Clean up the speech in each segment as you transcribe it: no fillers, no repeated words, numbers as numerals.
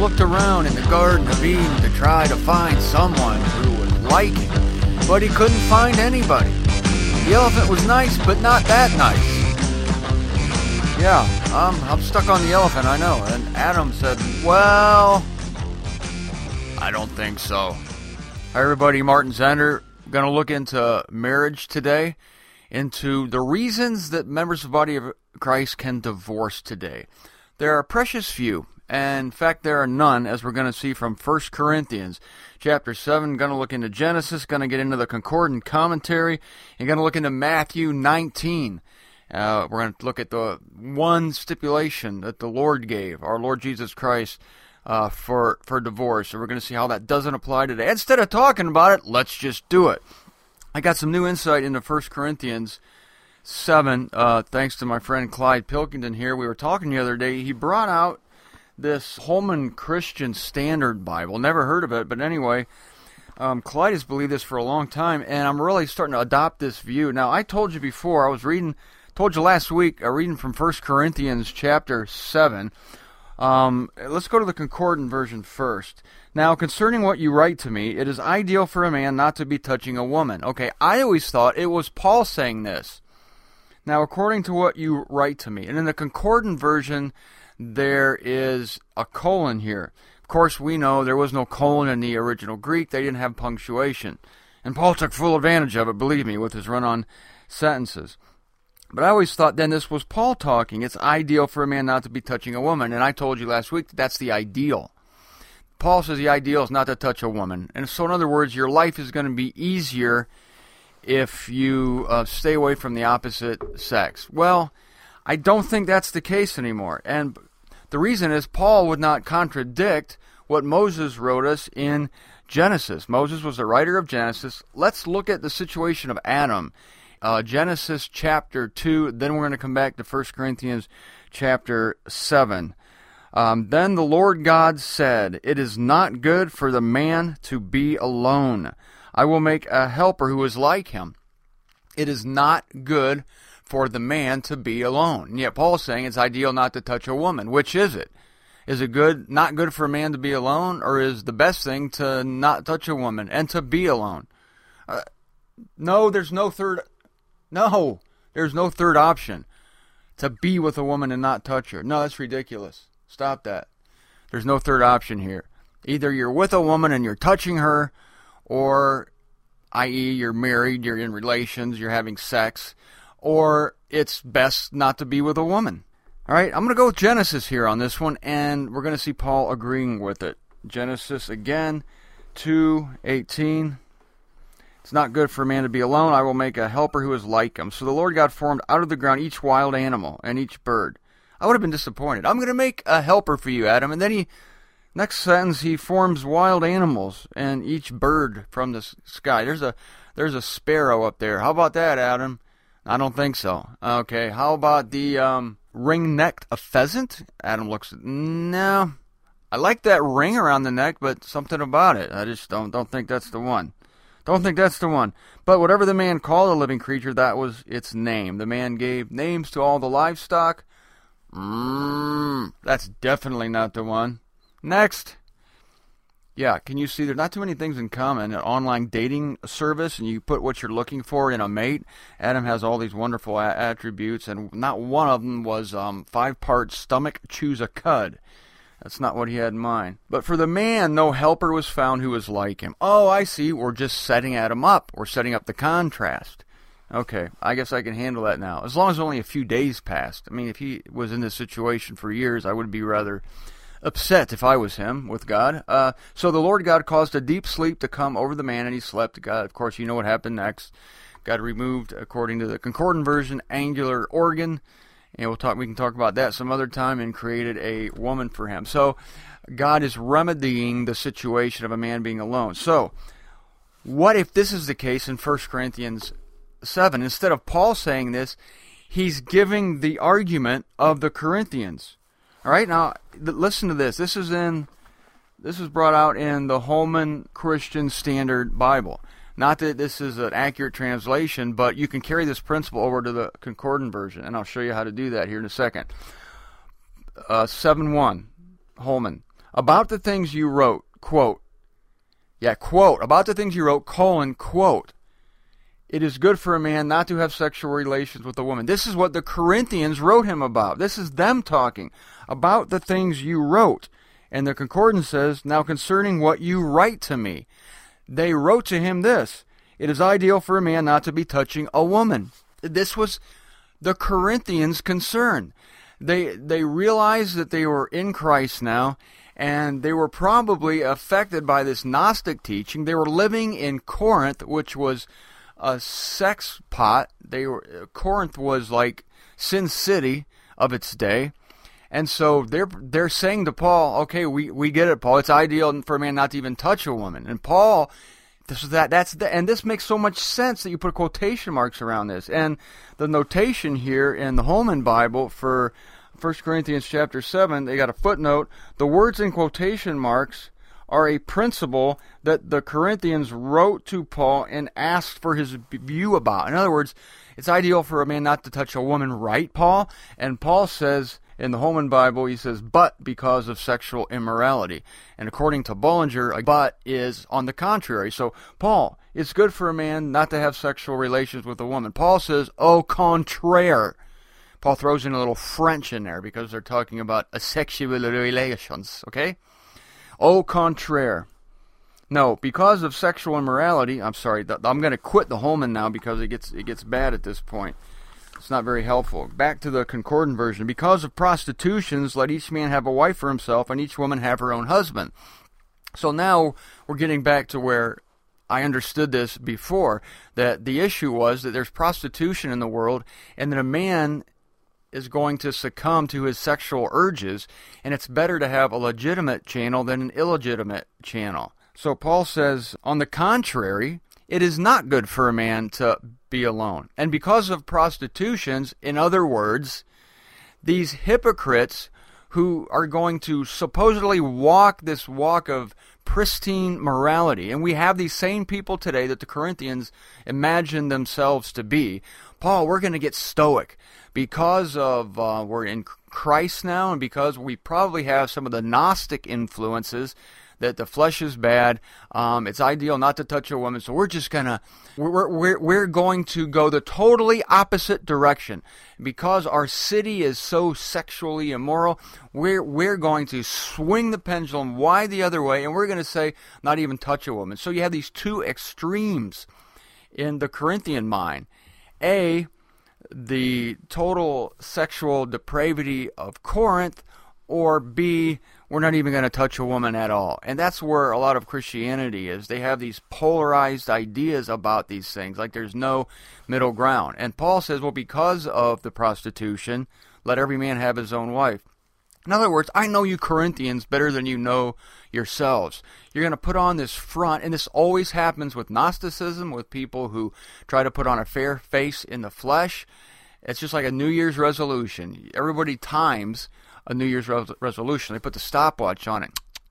looked around in the Garden of Eden to try to find someone who would like him, but he couldn't find anybody. The elephant was nice, but not that nice. Yeah, I'm stuck on the elephant, I know. And Adam said, well, I don't think so. Hi everybody, Martin Zender. Going to look into marriage today, into the reasons that members of the body of Christ can divorce today. There are precious few, and in fact there are none, as we're going to see from 1 Corinthians chapter 7. Going to look into Genesis, going to get into the concordant commentary, and going to look into Matthew 19. We're going to look at the one stipulation that the Lord gave, our Lord Jesus Christ, for divorce. So we're going to see how that doesn't apply today. Instead of talking about it, let's just do it. I got some new insight into 1 Corinthians 7, thanks to my friend Clyde Pilkington here. We were talking the other day. He brought out this Holman Christian Standard Bible. Never heard of it, but anyway, Clyde has believed this for a long time, and I'm really starting to adopt this view. Now, I told you before, told you last week, reading from 1 Corinthians chapter 7. Let's go to the concordant version first. Now, concerning what you write to me, it is ideal for a man not to be touching a woman. Okay, I always thought it was Paul saying this. Now, according to what you write to me, and in the concordant version, there is a colon here. Of course, we know there was no colon in the original Greek. They didn't have punctuation. And Paul took full advantage of it, believe me, with his run-on sentences. But I always thought then this was Paul talking. It's ideal for a man not to be touching a woman. And I told you last week that that's the ideal. Paul says the ideal is not to touch a woman. And so in other words, your life is going to be easier if you stay away from the opposite sex. Well, I don't think that's the case anymore. And the reason is Paul would not contradict what Moses wrote us in Genesis. Moses was the writer of Genesis. Let's look at the situation of Adam. Genesis chapter 2, then we're going to come back to 1 Corinthians chapter 7. Then the Lord God said, it is not good for the man to be alone. I will make a helper who is like him. It is not good for the man to be alone. And yet Paul's saying it's ideal not to touch a woman. Which is it? Is it not good for a man to be alone, or is the best thing to not touch a woman and to be alone? No, there's no third option. To be with a woman and not touch her. No, that's ridiculous. Stop that. There's no third option here. Either you're with a woman and you're touching her, or, i.e., you're married, you're in relations, you're having sex, or it's best not to be with a woman. All right, I'm going to go with Genesis here on this one, and we're going to see Paul agreeing with it. Genesis again, 2:18. It's not good for a man to be alone. I will make a helper who is like him. So the Lord God formed out of the ground each wild animal and each bird. I would have been disappointed. I'm going to make a helper for you, Adam. And then next sentence, he forms wild animals and each bird from the sky. There's a sparrow up there. How about that, Adam? I don't think so. Okay, how about the ring-necked pheasant? Adam looks, no. I like that ring around the neck, but something about it. I just don't think that's the one. Don't think that's the one. But whatever the man called a living creature, that was its name. The man gave names to all the livestock. That's definitely not the one. Next. Yeah, can you see there's not too many things in common. An online dating service, and you put what you're looking for in a mate. Adam has all these wonderful attributes, and not one of them was 5-part stomach, choose a cud. That's not what he had in mind. But for the man, no helper was found who was like him. Oh, I see. We're just setting Adam up. We're setting up the contrast. Okay, I guess I can handle that now. As long as only a few days passed. I mean, if he was in this situation for years, I would be rather upset if I was him with God. So the Lord God caused a deep sleep to come over the man, and he slept. God, of course, you know what happened next. God removed, according to the concordant version, angular organ. And we can talk about that some other time, and created a woman for him. So God is remedying the situation of a man being alone. So what if this is the case in 1 Corinthians 7? Instead of Paul saying this, he's giving the argument of the Corinthians. All right, now listen to this. This is brought out in the Holman Christian Standard Bible. Not that this is an accurate translation, but you can carry this principle over to the concordant version, and I'll show you how to do that here in a second. 7:1, Holman. about the things you wrote, quote, about the things you wrote, quote, it is good for a man not to have sexual relations with a woman. This is what the Corinthians wrote him about. This is them talking about the things you wrote. And the concordance says, now concerning what you write to me, they wrote to him this, it is ideal for a man not to be touching a woman. This was the Corinthians' concern. They realized that they were in Christ now, and they were probably affected by this Gnostic teaching. They were living in Corinth, which was a sex pot. Corinth was like Sin City of its day. And so they're saying to Paul, okay, we get it, Paul. It's ideal for a man not to even touch a woman. And Paul, and this makes so much sense that you put quotation marks around this. And the notation here in the Holman Bible for 1 Corinthians chapter 7, they got a footnote. The words in quotation marks are a principle that the Corinthians wrote to Paul and asked for his view about. In other words, it's ideal for a man not to touch a woman, right, Paul? And Paul says, in the Holman Bible, he says, but because of sexual immorality. And according to Bullinger, a but is on the contrary. So, Paul, it's good for a man not to have sexual relations with a woman. Paul says, au contraire. Paul throws in a little French in there because they're talking about sexual relations, okay? Au contraire. No, because of sexual immorality, I'm sorry, I'm going to quit the Holman now because it gets bad at this point. It's not very helpful. Back to the Concordant version. Because of prostitutions, let each man have a wife for himself, and each woman have her own husband. So now we're getting back to where I understood this before, that the issue was that there's prostitution in the world, and that a man is going to succumb to his sexual urges, and it's better to have a legitimate channel than an illegitimate channel. So Paul says, on the contrary, it is not good for a man to be alone. And because of prostitutions, in other words, these hypocrites who are going to supposedly walk this walk of pristine morality, and we have these same people today that the Corinthians imagine themselves to be. Paul, we're going to get stoic because of we're in Christ now, and because we probably have some of the Gnostic influences that the flesh is bad. It's ideal not to touch a woman, so we're just gonna we're going to go the totally opposite direction. Because our city is so sexually immoral, we're going to swing the pendulum wide the other way, and we're going to say not even touch a woman. So you have these two extremes in the Corinthian mind. A, the total sexual depravity of Corinth, or B, we're not even going to touch a woman at all. And that's where a lot of Christianity is. They have these polarized ideas about these things, like there's no middle ground. And Paul says, well, because of the prostitution, let every man have his own wife. In other words, I know you Corinthians better than you know yourselves. You're going to put on this front, and this always happens with Gnosticism, with people who try to put on a fair face in the flesh. It's just like a New Year's resolution. Everybody times a New Year's resolution. They put the stopwatch on it.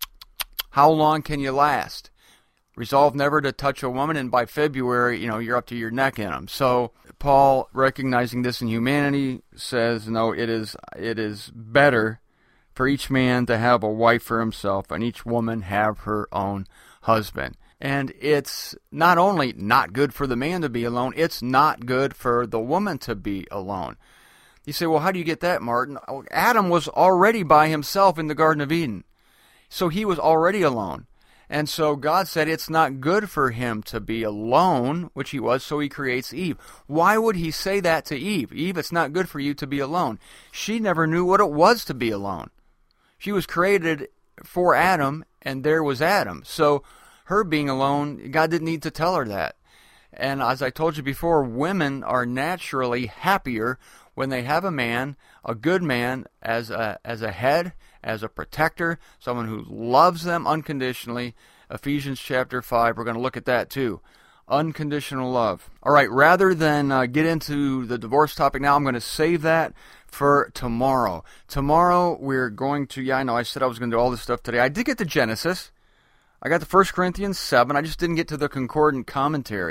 How long can you last? Resolve never to touch a woman, and by February, you're up to your neck in them. So Paul, recognizing this in humanity, says, no, it is better for each man to have a wife for himself, and each woman have her own husband. And it's not only not good for the man to be alone, it's not good for the woman to be alone. You say, well, how do you get that, Martin? Adam was already by himself in the Garden of Eden. So he was already alone. And so God said it's not good for him to be alone, which he was, so he creates Eve. Why would he say that to Eve? Eve, it's not good for you to be alone. She never knew what it was to be alone. She was created for Adam, and there was Adam. So her being alone, God didn't need to tell her that. And as I told you before, women are naturally happier when they have a man, a good man, as a head, as a protector, someone who loves them unconditionally. Ephesians chapter 5, we're going to look at that too. Unconditional love. All right, rather than get into the divorce topic now, I'm going to save that for tomorrow. Tomorrow we're going to, I know I said I was going to do all this stuff today. I did get to Genesis. I got to 1 Corinthians 7. I just didn't get to the concordant commentary.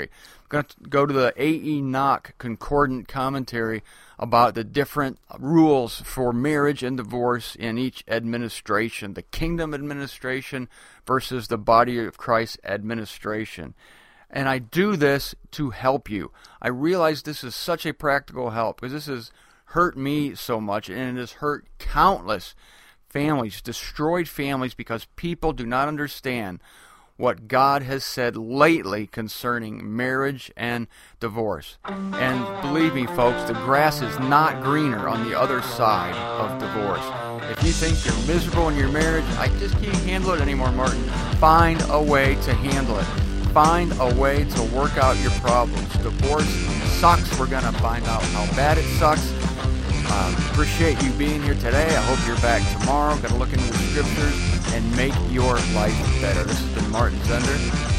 I'm going to go to the A.E. Nock Concordant Commentary about the different rules for marriage and divorce in each administration, the kingdom administration versus the body of Christ administration. And I do this to help you. I realize this is such a practical help because this has hurt me so much, and it has hurt countless families, destroyed families, because people do not understand what God has said lately concerning marriage and divorce. And believe me, folks, the grass is not greener on the other side of divorce. If you think you're miserable in your marriage, I just can't handle it anymore, Martin. Find a way to handle it. Find a way to work out your problems. Divorce sucks. We're going to find out how bad it sucks. Appreciate you being here today. I hope you're back tomorrow. Going to look into the scriptures and make your life better. This has been Martin Zender.